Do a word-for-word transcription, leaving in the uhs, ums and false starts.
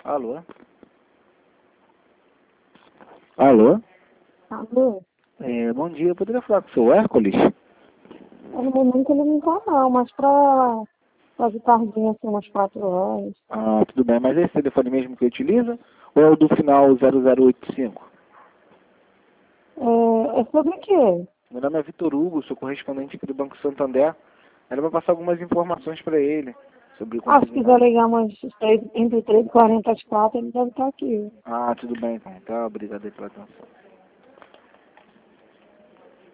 Alô? Alô? Alô? É, bom dia, eu poderia falar com o seu Hércules? No momento ele não tá não, mas pra fazer tardinha assim umas quatro horas. Ah, tudo bem, mas é esse telefone mesmo que utiliza? Ou é o do final zero zero oito cinco? É, é sobre o quê? Meu nome é Vitor Hugo, sou correspondente aqui do Banco Santander. Era para passar algumas informações para ele sobre o Ah, se quiser consignado. ligar umas três, entre três e quarenta às quatro, ele deve estar aqui. Ah, tudo bem então. Tá, obrigado aí pela atenção.